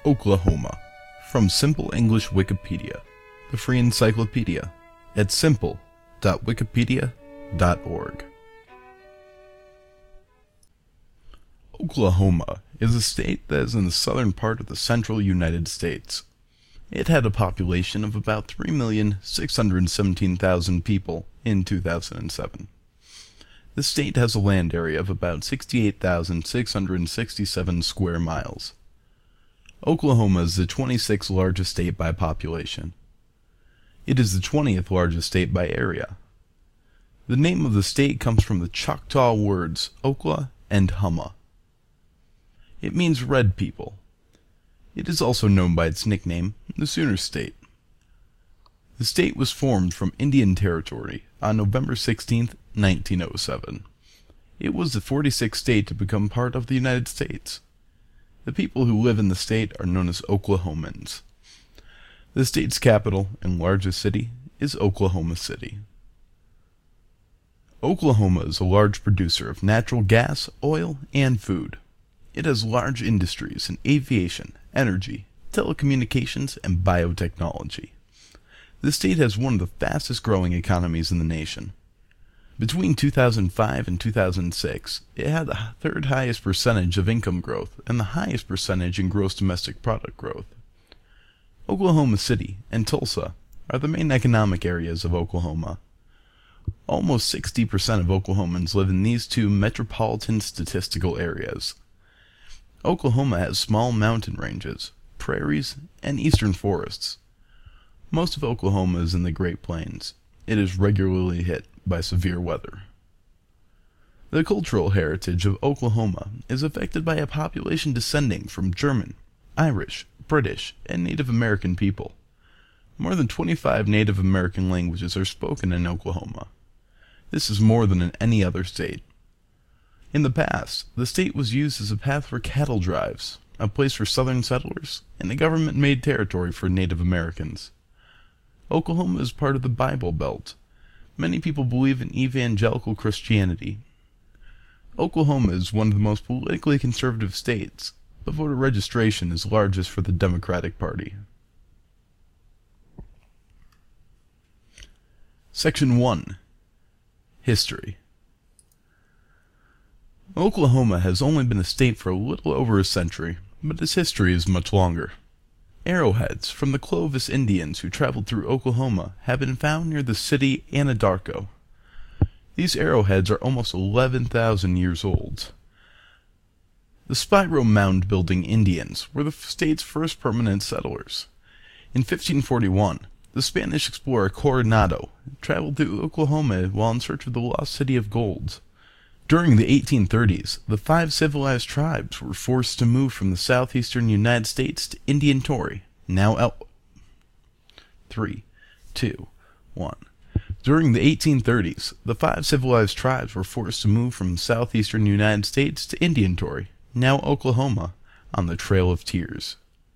Oklahoma, from Simple English Wikipedia, the free encyclopedia, at simple.wikipedia.org. Oklahoma is a state that is in the southern part of the central United States. It had a population of about 3,617,000 people in 2007. The state has a land area of about 68,667 square miles. Oklahoma is the 26th largest state by population. It is the 20th largest state by area. The name of the state comes from the Choctaw words Okla and Humma. It means red people. It is also known by its nickname, the Sooner State. The state was formed from Indian Territory on November 16, 1907. It was the 46th state to become part of the United States. The people who live in the state are known as Oklahomans. The state's capital and largest city is Oklahoma City. Oklahoma is a large producer of natural gas, oil, and food. It has large industries in aviation, energy, telecommunications, and biotechnology. The state has one of the fastest growing economies in the nation. Between 2005 and 2006, it had the third highest percentage of income growth and the highest percentage in gross domestic product growth. Oklahoma City and Tulsa are the main economic areas of Oklahoma. Almost 60% of Oklahomans live in these two metropolitan statistical areas. Oklahoma has small mountain ranges, prairies, and eastern forests. Most of Oklahoma is in the Great Plains. It is regularly hit by severe weather. The cultural heritage of Oklahoma is affected by a population descending from German, Irish, British, and Native American people. More than 25 Native American languages are spoken in Oklahoma. This is more than in any other state. In the past, the state was used as a path for cattle drives, a place for southern settlers, and a government-made territory for Native Americans. Oklahoma is part of the Bible Belt. Many people believe in evangelical Christianity. Oklahoma is one of the most politically conservative states, but voter registration is largest for the Democratic Party. Section 1. History. Oklahoma has only been a state for a little over a century, but its history is much longer. Arrowheads from the Clovis Indians who traveled through Oklahoma have been found near the city Anadarko. These arrowheads are almost 11,000 years old. The Spiro mound-building Indians were the state's first permanent settlers. In 1541, the Spanish explorer Coronado traveled through Oklahoma while in search of the lost city of gold. During the 1830s, the 5 civilized tribes were forced to move from the southeastern United States to Indian Territory, now 3, 2, 1. During the 1830s, the 5 civilized tribes were forced to move from the southeastern United States to Indian Territory, now Oklahoma, on the Trail of Tears.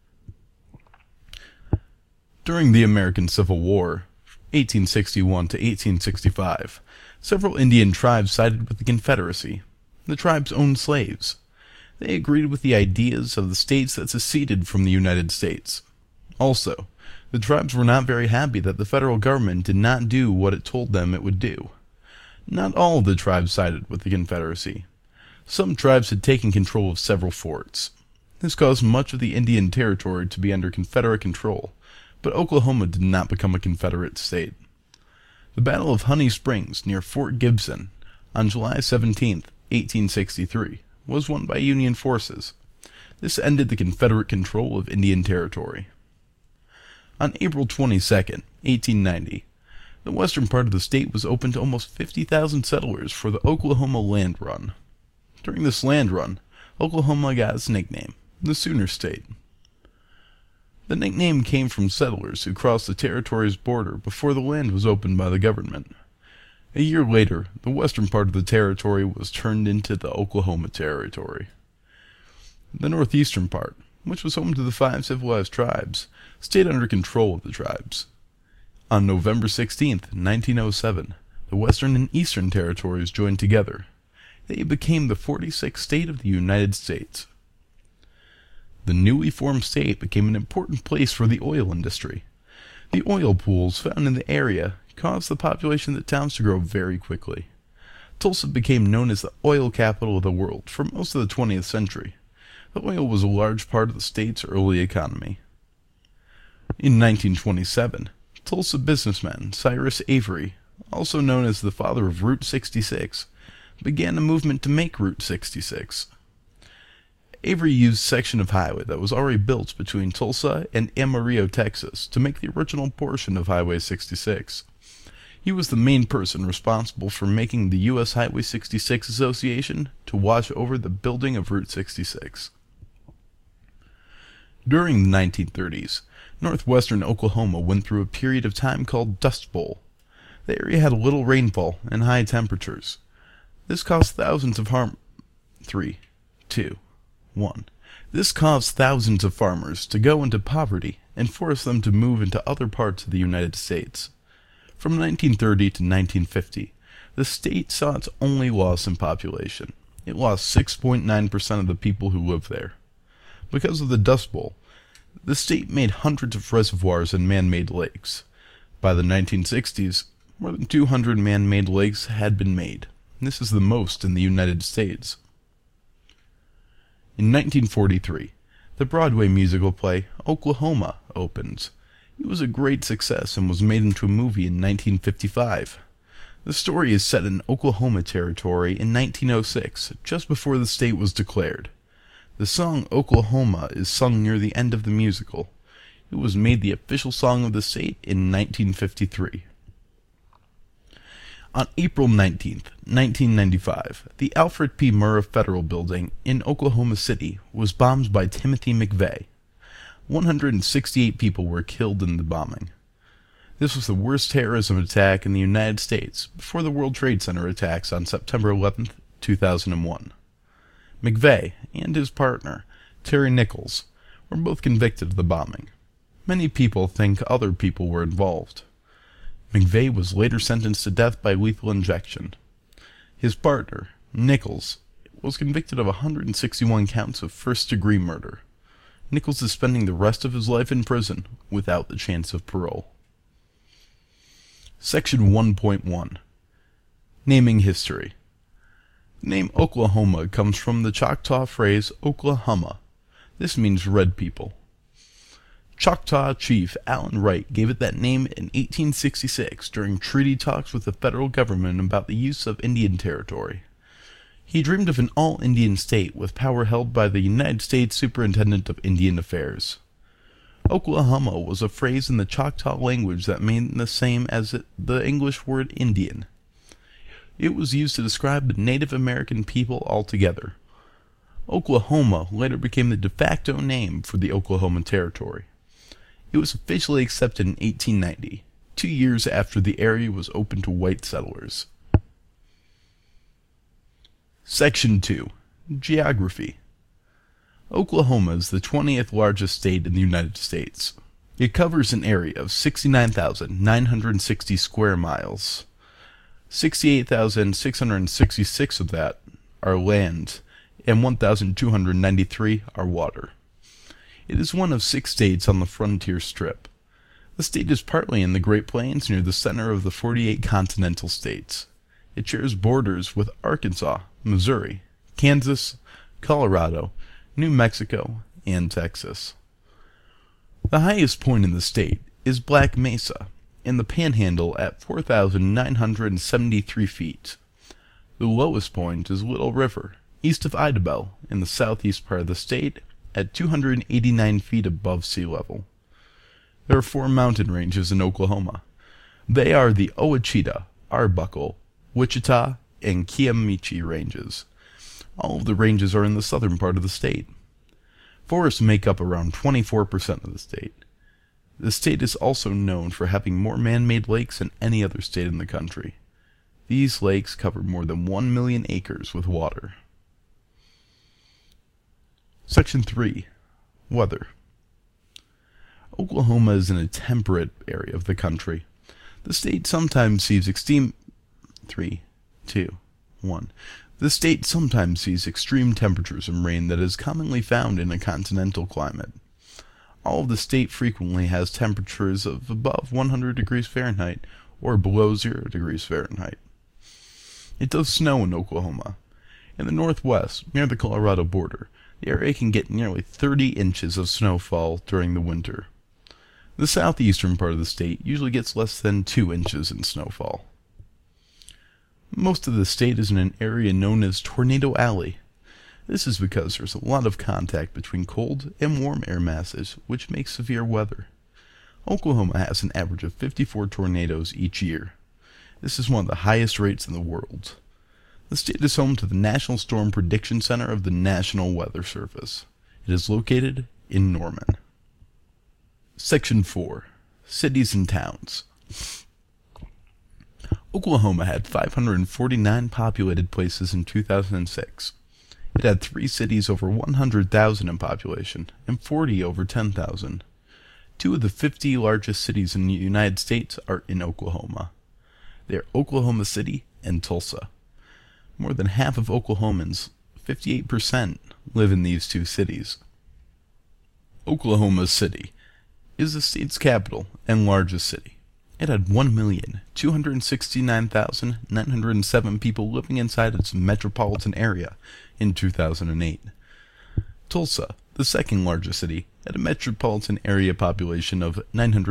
During the American Civil War, 1861 to 1865, several Indian tribes sided with the Confederacy. The tribes owned slaves. They agreed with the ideas of the states that seceded from the United States. Also, the tribes were not very happy that the federal government did not do what it told them it would do. Not all of the tribes sided with the Confederacy. Some tribes had taken control of several forts. This caused much of the Indian Territory to be under Confederate control, but Oklahoma did not become a Confederate state. The Battle of Honey Springs near Fort Gibson on July 17, 1863, was won by Union forces. This ended the Confederate control of Indian Territory. On April 22, 1890, the western part of the state was open to almost 50,000 settlers for the Oklahoma Land Run. During this land run, Oklahoma got its nickname, the Sooner State. The nickname came from settlers who crossed the territory's border before the land was opened by the government. A year later, the western part of the territory was turned into the Oklahoma Territory. The northeastern part, which was home to the 5 civilized tribes, stayed under control of the tribes. On November 16, 1907, the western and eastern territories joined together. They became the 46th state of the United States. The newly formed state became an important place for the oil industry. The oil pools found in the area caused the population of the towns to grow very quickly. Tulsa became known as the oil capital of the world for most of the 20th century. The oil was a large part of the state's early economy. In 1927, Tulsa businessman Cyrus Avery, also known as the father of Route 66, began a movement to make Route 66. Avery used a section of highway that was already built between Tulsa and Amarillo, Texas, to make the original portion of Highway 66. He was the main person responsible for making the U.S. Highway 66 Association to watch over the building of Route 66. During the 1930s, northwestern Oklahoma went through a period of time called Dust Bowl. The area had little rainfall and high temperatures. This caused thousands of This caused thousands of farmers to go into poverty and forced them to move into other parts of the United States. From 1930 to 1950, the state saw its only loss in population. It lost 6.9% of the people who lived there. Because of the Dust Bowl, the state made hundreds of reservoirs and man-made lakes. By the 1960s, more than 200 man-made lakes had been made. This is the most in the United States. In 1943, the Broadway musical play Oklahoma opens. It was a great success and was made into a movie in 1955. The story is set in Oklahoma Territory in 1906, just before the state was declared. The song Oklahoma is sung near the end of the musical. It was made the official song of the state in 1953. On April 19, 1995, the Alfred P. Murrah Federal Building in Oklahoma City was bombed by Timothy McVeigh. 168 people were killed in the bombing. This was the worst terrorism attack in the United States before the World Trade Center attacks on September 11, 2001. McVeigh and his partner, Terry Nichols, were both convicted of the bombing. Many people think other people were involved. McVeigh was later sentenced to death by lethal injection. His partner, Nichols, was convicted of 161 counts of first-degree murder. Nichols is spending the rest of his life in prison without the chance of parole. Section 1.1 Naming History. The name Oklahoma comes from the Choctaw phrase Oklahoma. This means red people. Choctaw Chief Allen Wright gave it that name in 1866 during treaty talks with the federal government about the use of Indian Territory. He dreamed of an all-Indian state with power held by the United States Superintendent of Indian Affairs. Oklahoma was a phrase in the Choctaw language that meant the same as the English word Indian. It was used to describe the Native American people altogether. Oklahoma later became the de facto name for the Oklahoma Territory. It was officially accepted in 1890, 2 years after the area was opened to white settlers. Section 2. Geography. Oklahoma is the 20th largest state in the United States. It covers an area of 69,960 square miles. 68,666 of that are land, and 1,293 are water. It is one of 6 states on the Frontier Strip. The state is partly in the Great Plains near the center of the 48 continental states. It shares borders with Arkansas, Missouri, Kansas, Colorado, New Mexico, and Texas. The highest point in the state is Black Mesa, in the Panhandle at 4,973 feet. The lowest point is Little River, east of Idabel, in the southeast part of the state, at 289 feet above sea level. There are 4 mountain ranges in Oklahoma. They are the Ouachita, Arbuckle, Wichita, and Kiamichi ranges. All of the ranges are in the southern part of the state. Forests make up around 24% of the state. The state is also known for having more man-made lakes than any other state in the country. These lakes cover more than 1 million acres with water. Section 3. Weather. Oklahoma is in a temperate area of the country. The state sometimes sees extreme 1. The state sometimes sees extreme temperatures and rain that is commonly found in a continental climate. All of the state frequently has temperatures of above 100 degrees Fahrenheit or below 0 degrees Fahrenheit. It does snow in Oklahoma. In the northwest, near the Colorado border, the area can get nearly 30 inches of snowfall during the winter. The southeastern part of the state usually gets less than 2 inches in snowfall. Most of the state is in an area known as Tornado Alley. This is because there's a lot of contact between cold and warm air masses, which makes severe weather. Oklahoma has an average of 54 tornadoes each year. This is one of the highest rates in the world. The state is home to the National Storm Prediction Center of the National Weather Service. It is located in Norman. Section 4. Cities and Towns. Oklahoma had 549 populated places in 2006. It had 3 cities over 100,000 in population and 40 over 10,000. 2 of the 50 largest cities in the United States are in Oklahoma. They are Oklahoma City and Tulsa. More than half of Oklahomans, 58%, live in these 2 cities. Oklahoma City is the state's capital and largest city. It had 1,269,907 people living inside its metropolitan area in 2008. Tulsa, the second largest city, had a metropolitan area population of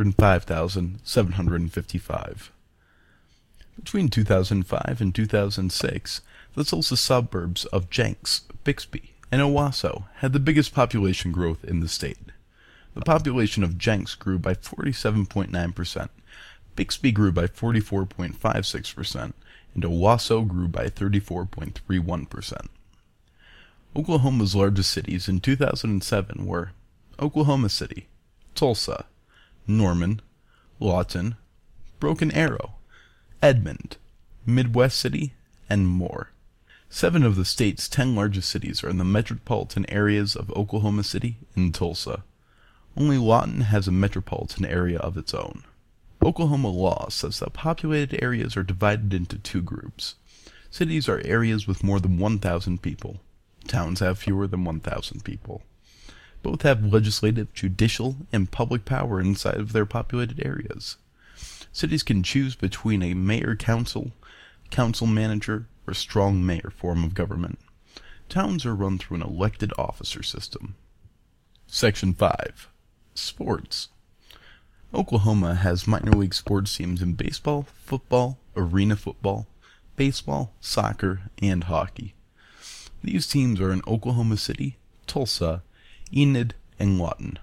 905,755. Between 2005 and 2006, the Tulsa suburbs of Jenks, Bixby, and Owasso had the biggest population growth in the state. The population of Jenks grew by 47.9%, Bixby grew by 44.56%, and Owasso grew by 34.31%. Oklahoma's largest cities in 2007 were Oklahoma City, Tulsa, Norman, Lawton, Broken Arrow, Edmond, Midwest City, and more. 7 of the state's 10 largest cities are in the metropolitan areas of Oklahoma City and Tulsa. Only Lawton has a metropolitan area of its own. Oklahoma law says that populated areas are divided into 2 groups. Cities are areas with more than 1,000 people. Towns have fewer than 1,000 people. Both have legislative, judicial, and public power inside of their populated areas. Cities can choose between a mayor-council, council-manager, or strong mayor form of government. Towns are run through an elected officer system. Section 5. Sports. Oklahoma has minor league sports teams in baseball, football, arena football, baseball, soccer, and hockey. These teams are in Oklahoma City, Tulsa, Enid, and Lawton.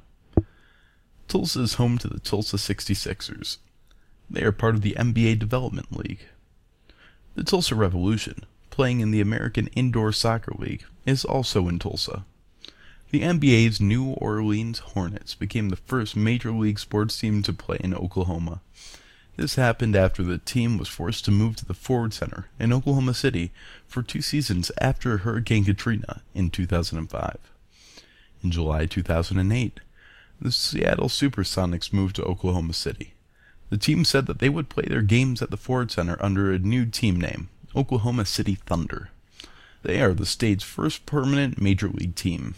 Tulsa is home to the Tulsa 66ers. They are part of the NBA Development League. The Tulsa Revolution, playing in the American Indoor Soccer League, is also in Tulsa. The NBA's New Orleans Hornets became the first major league sports team to play in Oklahoma. This happened after the team was forced to move to the Ford Center in Oklahoma City for 2 seasons after Hurricane Katrina in 2005. In July 2008, the Seattle Supersonics moved to Oklahoma City. The team said that they would play their games at the Ford Center under a new team name, Oklahoma City Thunder. They are the state's first permanent major league team.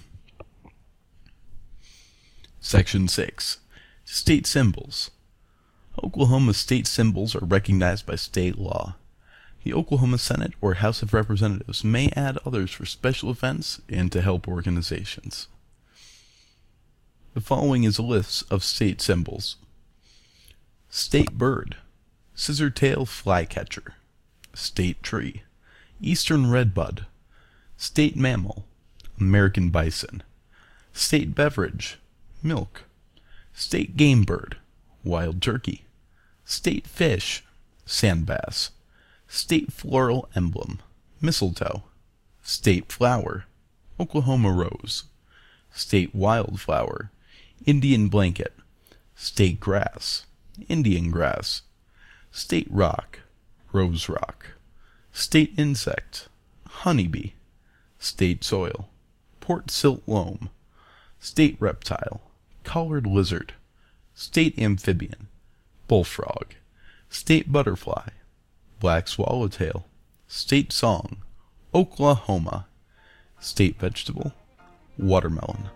Section 6. State Symbols. Oklahoma's state symbols are recognized by state law. The Oklahoma Senate or House of Representatives may add others for special events and to help organizations. The following is a list of state symbols. State bird, scissor-tail flycatcher. State tree, eastern redbud. State mammal, American bison. State beverage, milk. State game bird, wild turkey. State fish, sand bass. State floral emblem, mistletoe. State flower, Oklahoma rose. State wildflower, Indian blanket. State grass, Indian grass. State rock, rose rock. State insect, honeybee. State soil, port silt loam. State reptile, collared lizard. State amphibian, bullfrog. State butterfly, black swallowtail. state song, Oklahoma. State vegetable, watermelon.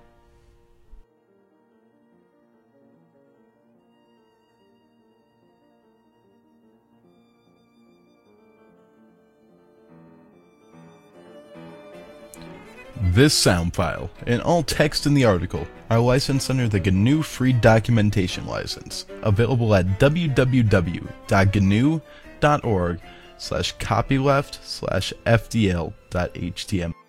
This sound file and all text in the article are licensed under the GNU Free Documentation License, available at www.gnu.org/copyleft/fdl.html.